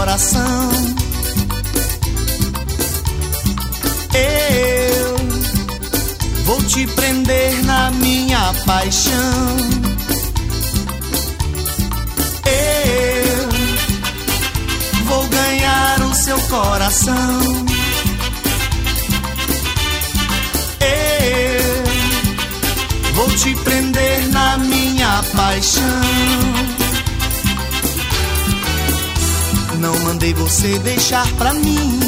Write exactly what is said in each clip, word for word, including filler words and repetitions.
coração. Eu vou te prender na minha paixão. Eu vou ganhar o seu coração. Eu vou te prender na minha paixão. Não mandei você deixar pra mim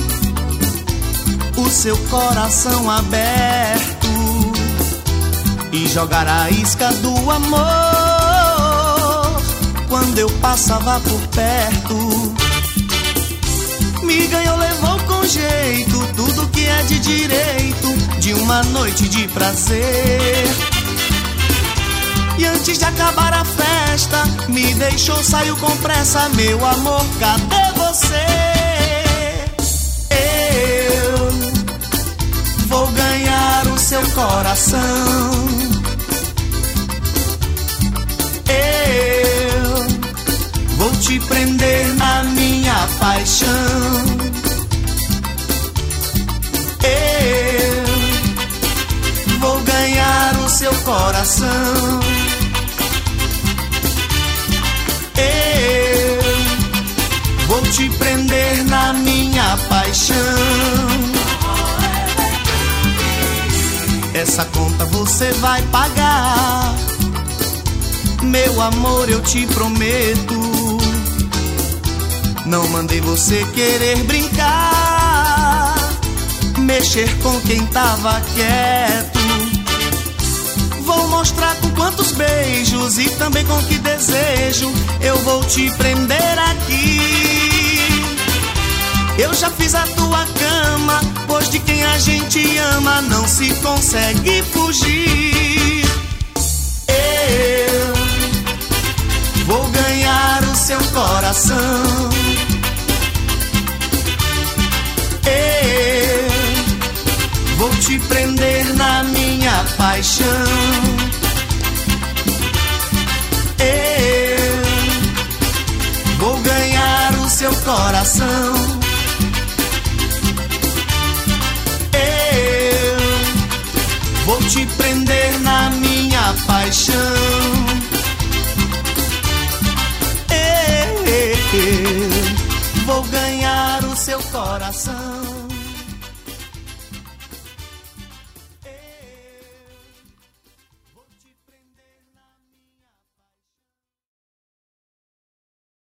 o seu coração aberto e jogar a isca do amor quando eu passava por perto. Me ganhou, levou com jeito tudo que é de direito de uma noite de prazer. E antes de acabar a festa, me deixou, saiu com pressa. Meu amor, cadê você? Eu vou ganhar o seu coração. Eu vou te prender na minha paixão. Eu vou ganhar o seu coração. Vou te prender na minha paixão. Essa conta você vai pagar, meu amor, eu te prometo. Não mandei você querer brincar, mexer com quem tava quieto. Vou mostrar com quantos beijos e também com que desejo eu vou te prender aqui. Eu já fiz a tua cama, pois de quem a gente ama não se consegue fugir. Eu vou ganhar o seu coração. Eu vou te prender na minha paixão. Eu vou ganhar o seu coração. Eu vou te prender na minha paixão. Eu vou ganhar o seu coração.